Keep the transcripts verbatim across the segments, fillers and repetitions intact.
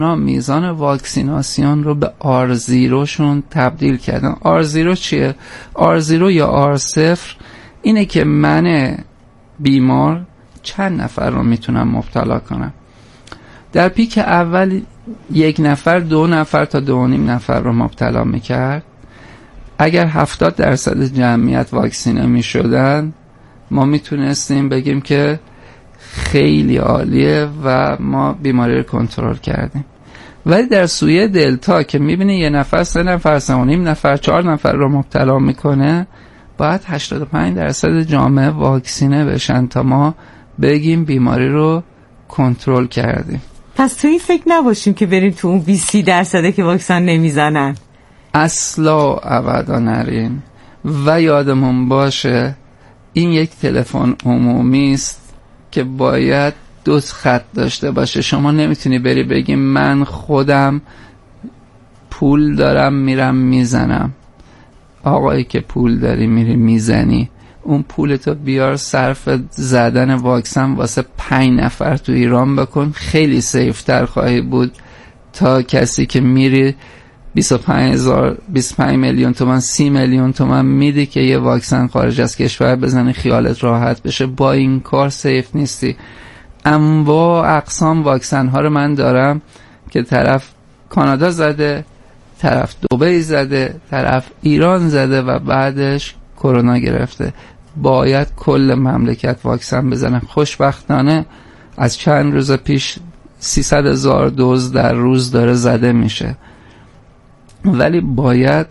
میزان واکسیناسیون رو به آر صفر شون تبدیل کردن. آر صفر چیه؟ آر صفر یا آر صفر اینه که من بیمار چند نفر رو میتونم مبتلا کنم. در پیک اول یک نفر دو نفر تا دو و نیم نفر رو مبتلا میکرد. اگر هفتاد درصد جمعیت واکسینه میشدن ما میتونستیم بگیم که خیلی عالیه و ما بیماری رو کنترل کردیم. ولی در سویه دلتا که میبینی یه نفر سه نفر سه و نیم نفر چهار نفر رو مبتلا میکنه، باید هشتاد و پنج درصد جامعه واکسینه بشن تا ما بگیم بیماری رو کنترل کردیم. پس توی فکر نباشیم که بریم تو اون بیست درصده که واکسن نمیزنن. اصلا ابدا نریم و یادمون باشه این یک تلفن عمومی است که باید دو خط داشته باشه. شما نمیتونی بری بگی من خودم پول دارم میرم میزنم. آقایی که پول داری میری میزنی، اون پولتو بیار صرف زدن واکسن واسه پنج نفر تو ایران بکن، خیلی سیفتر خواهی بود تا کسی که میری بیست و پنج هزار بیست و پنج میلیون تومان سی میلیون تومان میدی که یه واکسن خارج از کشور بزنی خیالت راحت بشه. با این کار سیف نیستی. انواع اقسام واکسن ها رو من دارم که طرف کانادا زده، طرف دبی زده، طرف ایران زده و بعدش کرونا گرفته. باید کل مملکت واکسن بزنن. خوشبختانه از چند روز پیش سیصد هزار دوز در روز داره زده میشه، ولی باید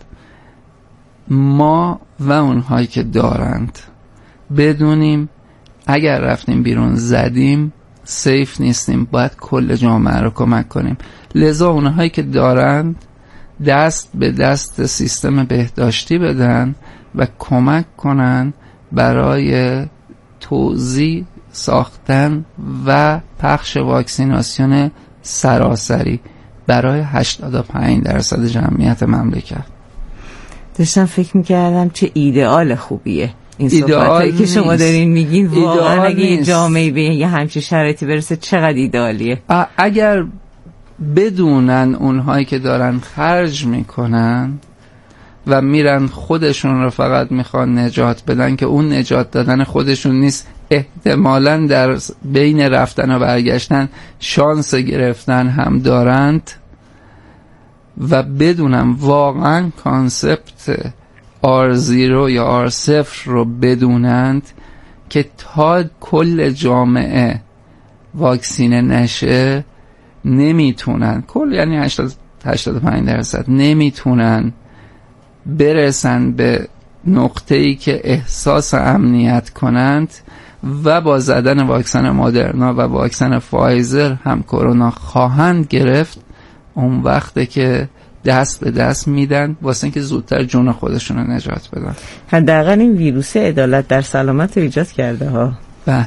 ما و اونهایی که دارند بدونیم اگر رفتیم بیرون زدیم سیف نیستیم، باید کل جامعه رو کمک کنیم. لذا اونهایی که دارند دست به دست سیستم بهداشتی بدن و کمک کنن برای توزیع ساختن و پخش واکسیناسیون سراسری برای هشتاد و پنج درصد جمعیت مملکت. داشتم فکر میکردم چه ایدئال خوبیه این صحبتایی که شما دارین میگین. واقعا اگه یه جامعه به یه همچین شرایطی برسه چقدر ایدئالیه. اگر بدونن اونهایی که دارن خرج میکنن و میرن خودشون رو فقط میخوان نجات بدن که اون نجات دادن خودشون نیست، احتمالاً در بین رفتن و برگشتن شانس گرفتن هم دارند و بدونم واقعا کانسپت آر صفر یا آر صفر رو بدونند که تا کل جامعه واکسینه نشه نمیتونن، کل یعنی هشتاد هشتاد و پنج درصد نمیتونن برسن به نقطه‌ای که احساس امنیت کنند و با زدن واکسن مدرنا و واکسن فایزر هم کرونا خواهند گرفت. اون وقته که دست به دست میدن واسه اینکه زودتر جون خودشون رو نجات بدن. حداقل این ویروس عدالت در سلامت رو ایجاد کرده ها. بله.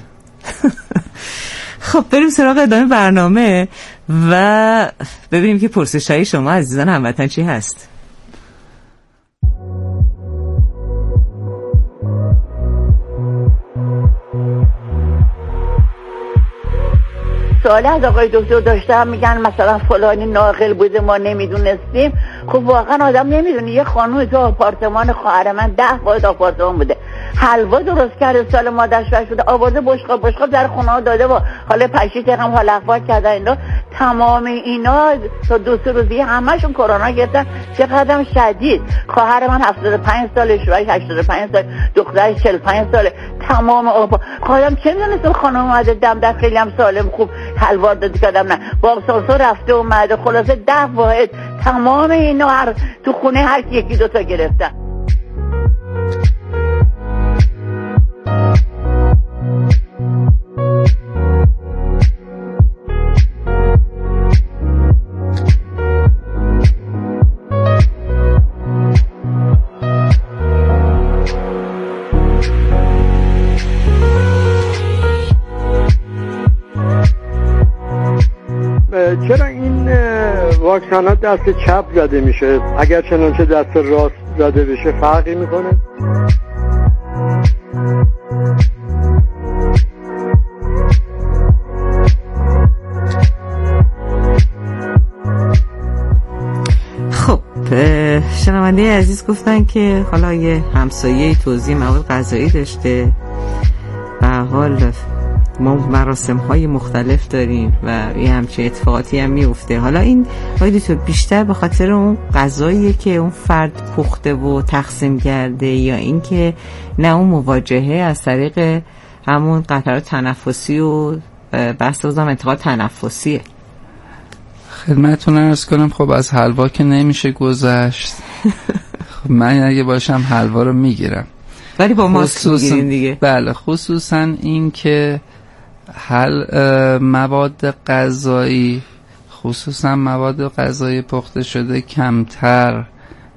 خب بریم سراغ ادامه برنامه و ببینیم که پرسش‌های شما عزیزان هموطن چی هست. سوال از آقای دکتر داشتم، میگن مثلا فلانی ناقل بوده ما نمیدونستیم. خب واقعا آدم نمیدونه. یه خانوم تو آپارتمان خواهر من ده واحد آپارتمان بوده، حلوا درست کرده سال مادرش بش بوده، آورده بشقاب بشقاب در خونه ها داده و حالا پشی تقم حال احوال کردن اینا. تمام اینا تا دو سه روزی همشون کرونا گرفتن. چقدر شدید. خواهر من هفتاد و پنج سالش، شوهرش هشتاد و پنج سال، دخترش چهل و پنج ساله. تمام آپا خودم چه میدونستم خانم اومده دم در خیلی هم سالم خوب حلوا داده کردم، نه با سالسا رفته اومده. خلاصه ده واحد تمام اینا هر تو خونه هر کی یکی دوتا گرفتن. چرا این واکسن ها دست چپ زده میشه؟ اگر چنانچه دست راست زده بشه فرقی میکنه؟ شنونده عزیز گفتن که حالا یه همسایه توزیع مواد غذایی داشته و حال ما مراسم های مختلف داریم و یه همچه اتفاقاتی هم میفته. حالا این باید تو بیشتر به خاطر اون غذاییه که اون فرد پخته و تقسیم کرده یا این که نه اون مواجهه از طریق همون قطرات تنفسی و بحث بازم انتقال تنفسیه؟ خدمتتون عرض کنم خب از حلوا که نمیشه گذشت. خب من اگه باشم حلوا رو میگیرم ولی با ماسک میگیرین دیگه. بله خصوصا این که حل مواد غذایی خصوصا مواد غذایی پخته شده کمتر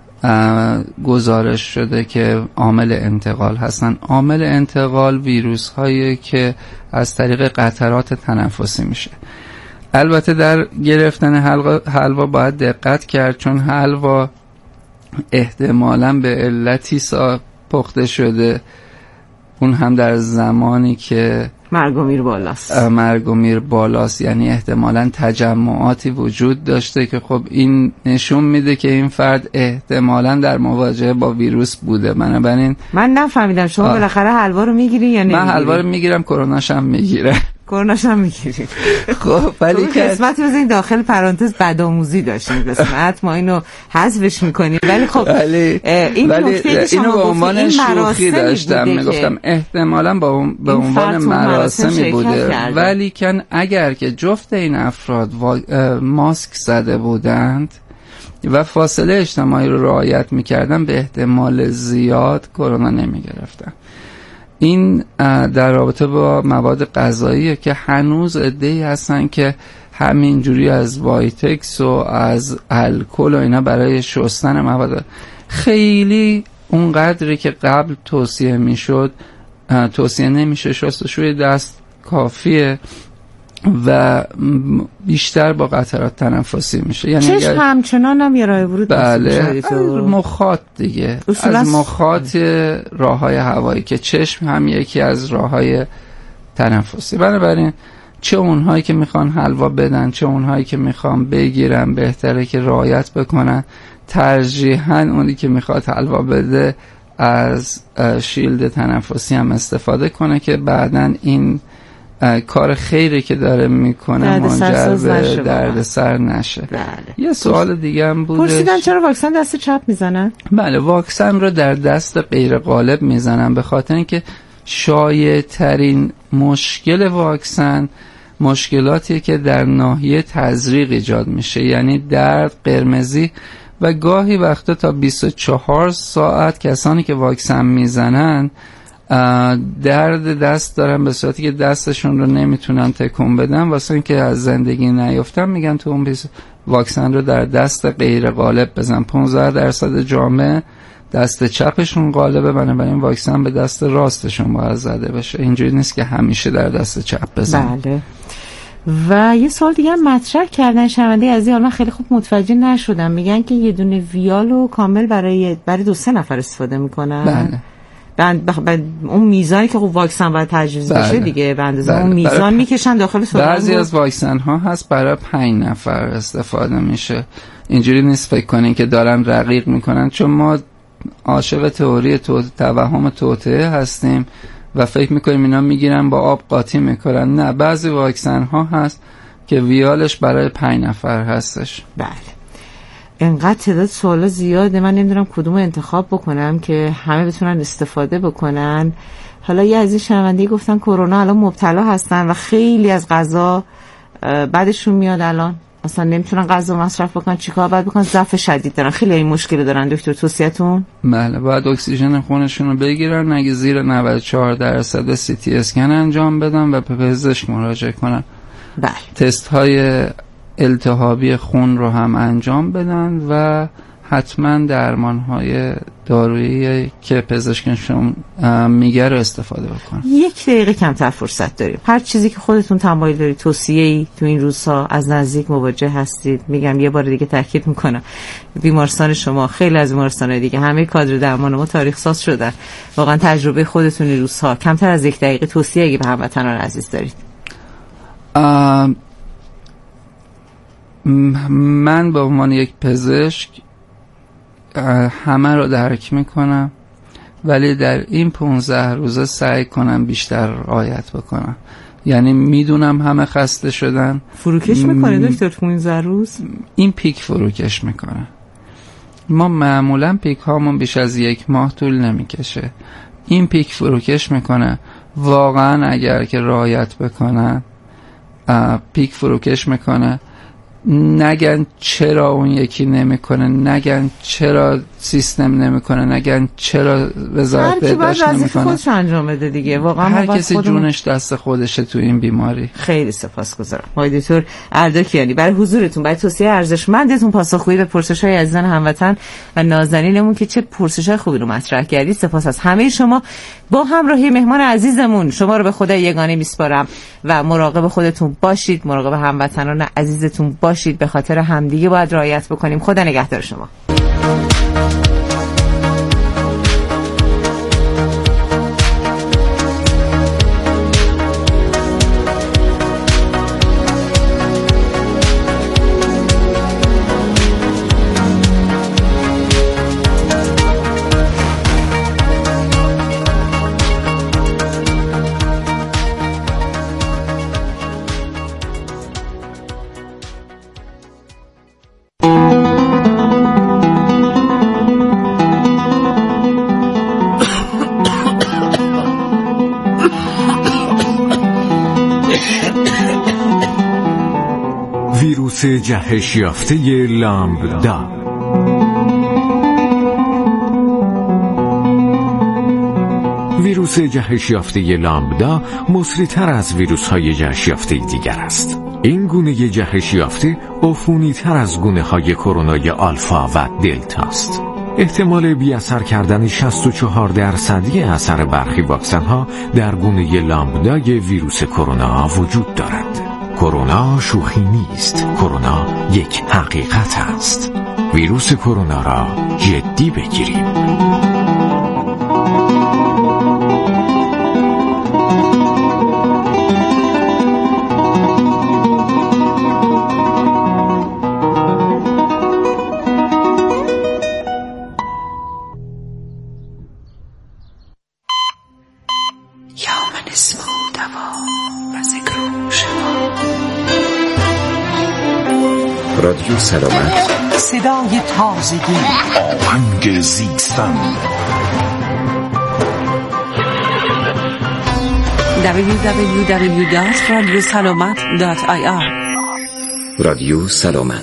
گزارش شده که عامل انتقال هستن. عامل انتقال ویروس هایی که از طریق قطرات تنفسی میشه. البته در گرفتن حلوا باید دقت کرد چون حلوا احتمالاً به علتی سا پخته شده، اون هم در زمانی که مرگ و میر بالاست مرگ و میر بالاست یعنی احتمالاً تجمعاتی وجود داشته که خب این نشون میده که این فرد احتمالاً در مواجهه با ویروس بوده. بنابراین من نفهمیدم شما بالاخره حلوا رو میگیری یا نمیگیری؟ من حلوا رو میگیرم، کروناش هم میگیره. کروناش هم میگیری. خب ولی که قسمت بزنین داخل پرانتز بدآموزی داشتیم قسمت ما اینو حذفش میکنیم ولی خب ولی این نکته که اینو به عنوان شوخی داشتم میگفتم احتمالاً با به عنوان مراسمی بوده، ولی کن اگر که جفت این افراد ماسک زده بودند و فاصله اجتماعی رو رعایت میکردن به احتمال زیاد کرونا نمیگرفتن. این در رابطه با مواد غذاییه که هنوز عده‌ای هستن که همینجوری از وایتکس و از الکل و اینا برای شستن مواد خیلی اونقدری که قبل توصیه میشد توصیه نمیشه. شستشوی دست کافیه و بیشتر با قطرات تنفسی میشه. یعنی چشم اگر... همچنان هم یه راه ورود بله مخاط دیگه از مخاط راههای هوایی که چشم هم یکی از راههای تنفسی. بنابراین چه اونهایی که میخوان حلوا بدن چه اونهایی که میخوان بگیرن بهتره که رعایت بکنن. ترجیحاً اونی که میخواد حلوا بده از شیلد تنفسی هم استفاده کنه که بعداً این کار خیری که داره میکنه منجر به درد سر نشه. بله. یه سوال دیگه هم بودش پرسیدن چرا واکسن دست چپ میزنن؟ بله واکسن رو در دست غیر غالب میزنن به خاطر اینکه شایع ترین مشکل واکسن مشکلاتی که در ناحیه تزریق ایجاد میشه، یعنی درد، قرمزی و گاهی وقتا تا بیست و چهار ساعت کسانی که واکسن میزنن درد دست دارن به صورتی که دستشون رو نمیتونن تکون بدن واسه اینکه از زندگی نیفتن میگن تو اون بیس واکسن رو در دست غیر غالب بزن. پانزده درصد جامعه دست چپشون غالبه، بنابراین واکسن به دست راستشون باید زده بشه. اینجوری نیست که همیشه در دست چپ بزن. بله. و یه سوال دیگه هم مطرح کردن شنونده از این، من خیلی خوب متوجه نشدم، میگن که یه دونه ویالو کامل برای برای دو سه نفر استفاده میکنن. بله. بند بخ... بند اون میزانی که خب واکسن باید تجویز بله. بشه دیگه به اندازه بله. اون میزان برای... میکشن داخل سوراخ. بعضی از واکسن ها هست برای پنج نفر استفاده میشه. اینجوری نیست فکر کنین که دارن رقیق میکنن، چون ما عاشق تئوری تو... توهم توطئه هستیم و فکر میکنیم اینا میگیرن با آب قاطی میکنن. نه، بعضی واکسن ها هست که ویالش برای پنج نفر هستش. بله. انقدر تعداد سوالا زیاده من نمیدونم کدوم انتخاب بکنم که همه بتونن استفاده بکنن. حالا یه از این شنونده‌ای گفتن کرونا الان مبتلا هستن و خیلی از غذا بعدشون میاد، الان اصلا نمیتونن غذا مصرف بکنن، چیکار باید بکنن؟ ضعف شدید دارن، خیلی این مشکل دارن. دکتر توصیه‌تون؟ بله، باید اکسیژن خونشون رو بگیرن، اگه زیر نود و چهار درصد سی تی اسکن انجام بدن و به پزشک مراجعه کنن. بله. تست های التهابی خون رو هم انجام بدن و حتما درمان های دارویی که پزشکشون میگه رو استفاده بکنن. یک دقیقه کمتر فرصت داریم. هر چیزی که خودتون تمایل دارید، توصیه‌ای تو این روزها از نزدیک مواجه هستید، میگم یه بار دیگه تاکید میکنم بیمارستان شما خیلی از بیمارستان‌های دیگه همه کادر درمان ما تاریخ ساز شدن. واقعا تجربه خودتون این روزها کمتر از یک دقیقه توصیه اگه به هموطنان عزیز دارید. من به عنوان یک پزشک همه رو درک میکنم، ولی در این پونزده روزه سعی کنم بیشتر رعایت بکنم. یعنی میدونم همه خسته شدن. فروکش میکنه دکتر پونزده روز؟ این پیک فروکش میکنه. ما معمولا پیک هامون بیش از یک ماه طول نمیکشه. این پیک فروکش میکنه. واقعا اگر که رعایت بکنن پیک فروکش میکنه. نگن چرا اون یکی نمیکنه، نگن چرا سیستم نمیکنه، نگن چرا وزارت بهداشت نمیکنه. هر کی باید خودش انجام بده دیگه. واقعا هر کسی خودم... جونش دست خودشه تو این بیماری. خیلی سپاسگزارم آقای دکتر اردکیانی برای حضورتون، برای توصیه ارزشمندتون، پاسخگویی به پرسش‌های عزیزان هموطن و نازنینمون که چه پرسش‌های خوبی رو مطرح کردید. سپاس از همه شما. با همراهی مهمان عزیزمون شما رو به خدای یگانه میسپارم و مراقب خودتون باشید، مراقب هموطنان عزیزتون باشید. به خاطر همدیگه باید رعایت بکنیم. خدا نگهدار شما. ویروس جهش یافته لامبدا. ویروس جهش یافته لامبدا مسریع‌تر از ویروس‌های جهش یافته دیگر است. این گونه جهش یافته عفونی‌تر از گونه‌های کرونای آلفا و دلتا است. احتمال بی اثر کردن شصت و چهار درصدی اثر برخی واکسن‌ها در گونه لامبدای ویروس کرونا وجود دارد. کرونا شوخی نیست. کرونا یک حقیقت است. ویروس کرونا را جدی بگیریم. رادیو سلامت، صدای تازگی، آهنگ زیستن. دبلیو دبلیو دبلیو دات رادیو سلامت دات آی آر. رادیو سلامت.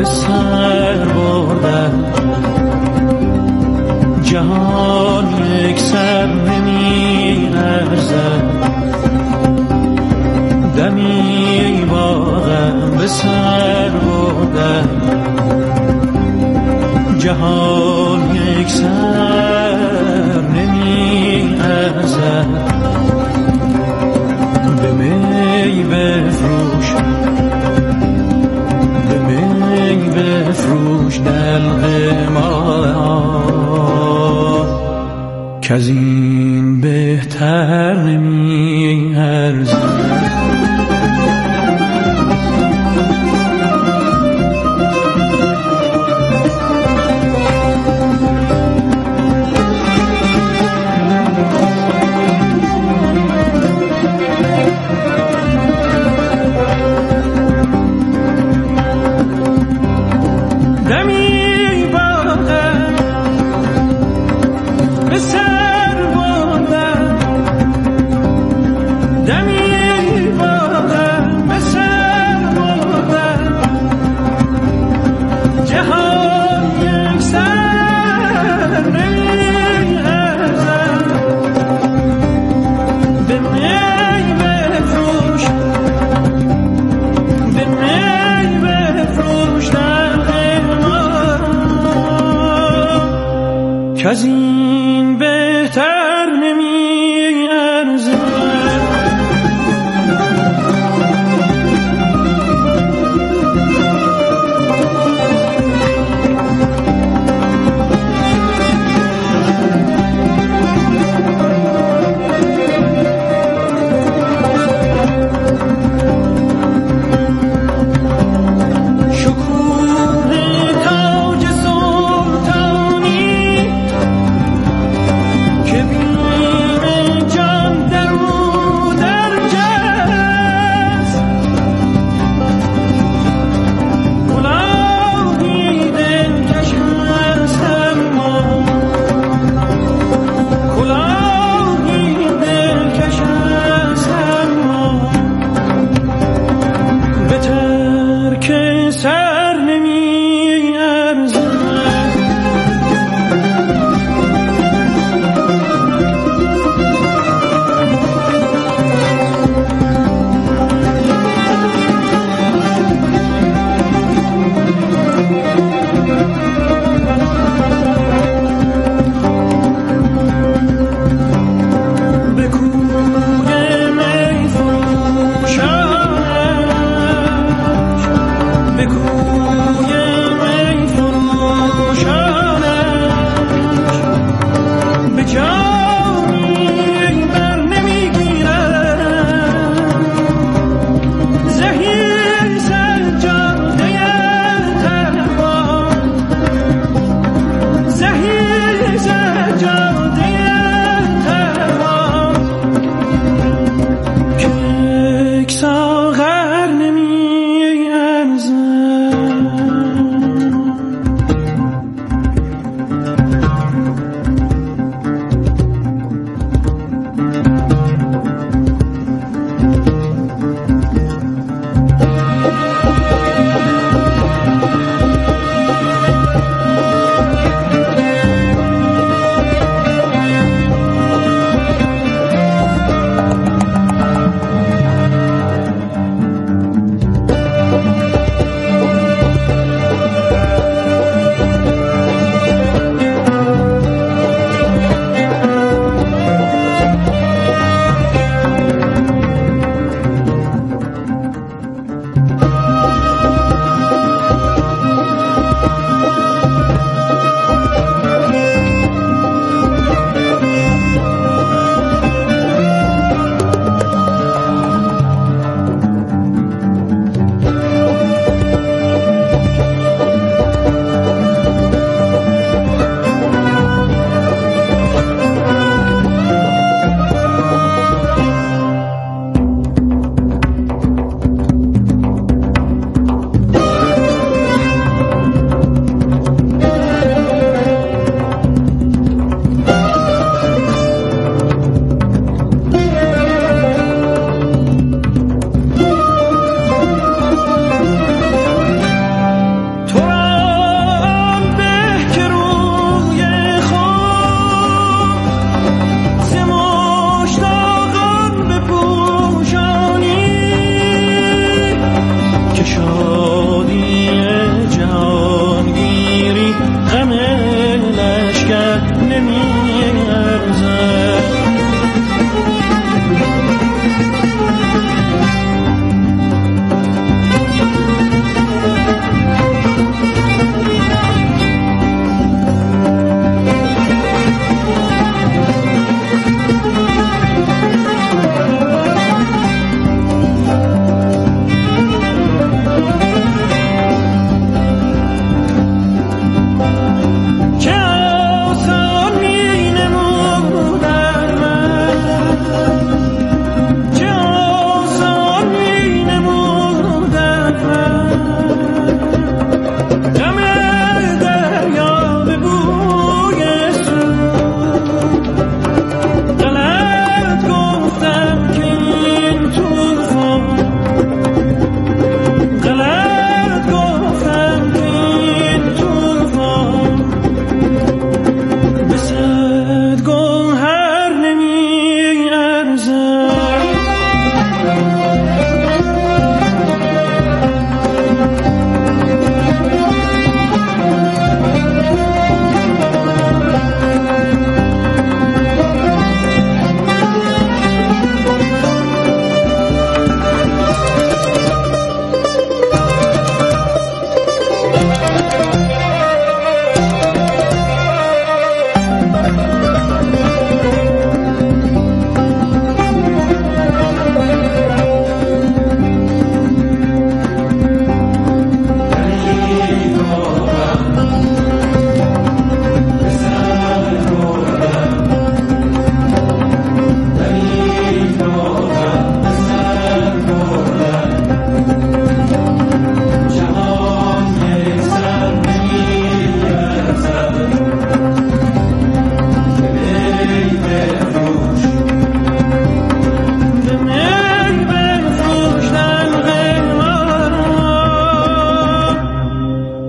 سر بردم، جهان یک سر نمی لرزد، دمی باغم به سر بردم، جهان یک سر نمی لرزد، به می بفروش به می بفروش دلق ما، که از این بهتر نمی ارزد. از این بهتر نمی ارزد.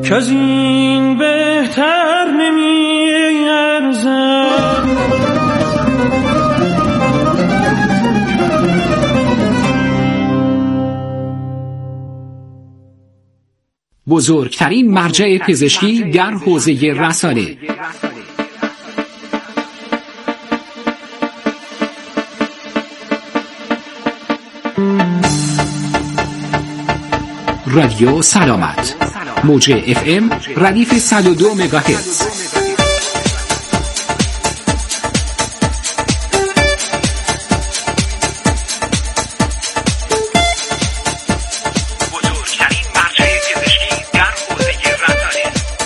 که از این بهتر نمی ارزد. بزرگترین مرجع پزشکی در حوزه رسانه. رادیو سلامت، موج اف ام ردیف صد و دو مگاهرتز. بزرگترین مرجع پزشکی در حوزه رسانه.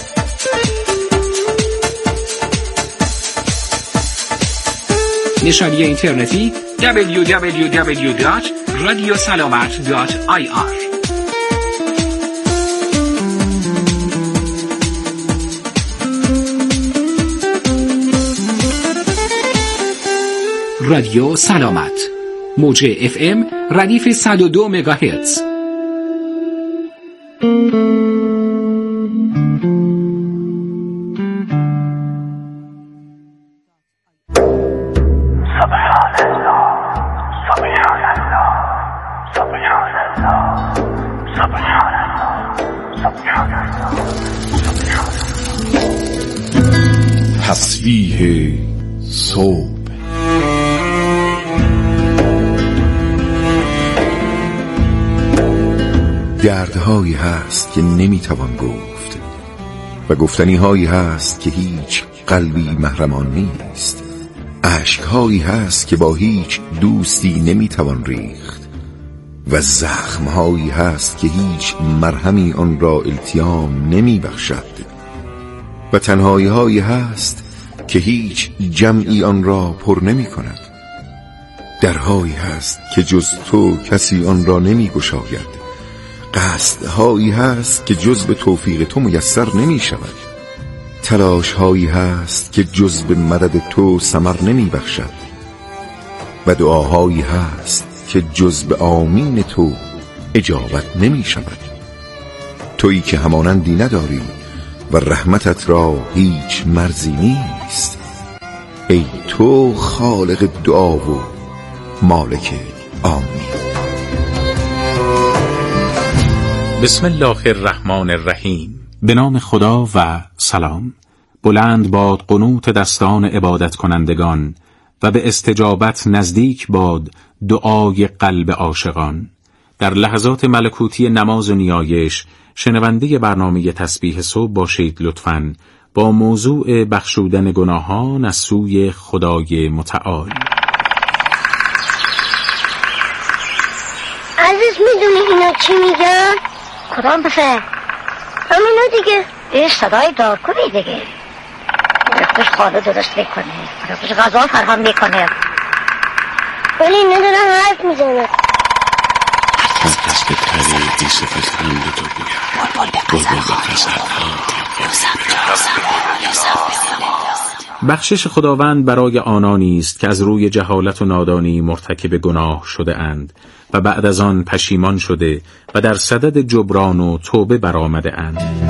نشانی اینترنتی دبلیو دبلیو دبلیو دات رادیو سلامت دات آی آر. رادیو سلامت، موج اف ام ردیف صد و دو مگاهرتز. تسبیح صبح. دردهایی هست که نمیتوان گفت و گفتنی هایی هست که هیچ قلبی محرمان نیست. اشکهایی هست که با هیچ دوستی نمیتوان ریخت و زخمهایی هست که هیچ مرهمی آن را التیام نمیبخشد و تنهایی هایی هست که هیچ جمعی آن را پر نمی کند. درهایی هست که جز تو کسی آن را نمی گشاید. قصدهایی هست که جز به توفیق تو میسر نمی شود. تلاشهایی هست که جز به مدد تو ثمر نمی بخشد و دعاهایی هست که جز به آمین تو اجابت نمی شود. تویی که همانندی نداری و رحمتت را هیچ مرزی نیست. ای تو خالق دعا و مالک آمین. بسم الله الرحمن الرحیم. به نام خدا و سلام. بلند باد قنوت دستان عبادت کنندگان و به استجابت نزدیک باد دعای قلب عاشقان. در لحظات ملکوتی نماز و نیایش شنونده برنامه تسبیح صبح باشید لطفاً با موضوع بخشودن گناهان از سوی خدای متعال. عزیز میدونی اینا چی میگن؟ کدام بفر؟ همینا دیگه. این صدای دارکوبی دیگه. رفتش خاله درست میکنه، رفتش غذا فرهم میکنه، ولی اینا دارن حرف میزنه. دست بتری دی سفت هم دو تو بگم بلبل به بخشش خداوند برای آنانی است که از روی جهالت و نادانی مرتکب گناه شده اند و بعد از آن پشیمان شده و در صدد جبران و توبه برآمده اند.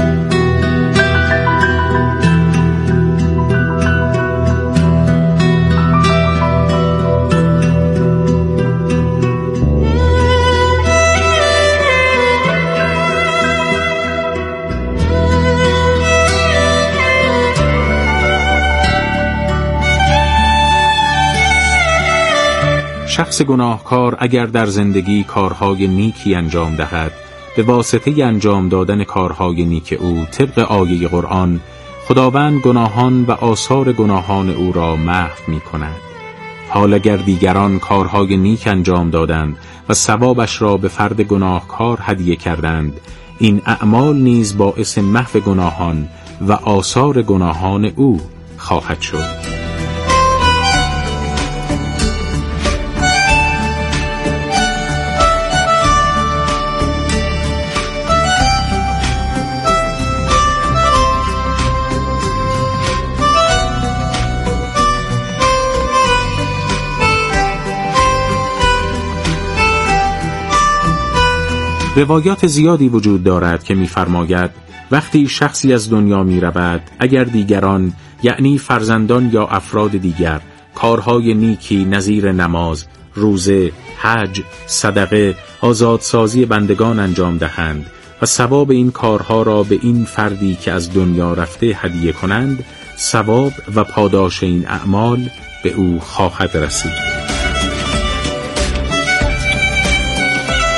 شخص گناهکار اگر در زندگی کارهای نیکی انجام دهد، به واسطه انجام دادن کارهای نیک او طبق آیه قرآن خداوند گناهان و آثار گناهان او را محو می کند. حال اگر دیگران کارهای نیک انجام دادند و ثوابش را به فرد گناهکار هدیه کردند، این اعمال نیز باعث محو گناهان و آثار گناهان او خواهد شد. روایات زیادی وجود دارد که می‌فرماید وقتی شخصی از دنیا می‌رود، اگر دیگران یعنی فرزندان یا افراد دیگر کارهای نیکی نظیر نماز، روزه، حج، صدقه، آزادسازی بندگان انجام دهند و ثواب این کارها را به این فردی که از دنیا رفته هدیه کنند، ثواب و پاداش این اعمال به او خواهد رسید.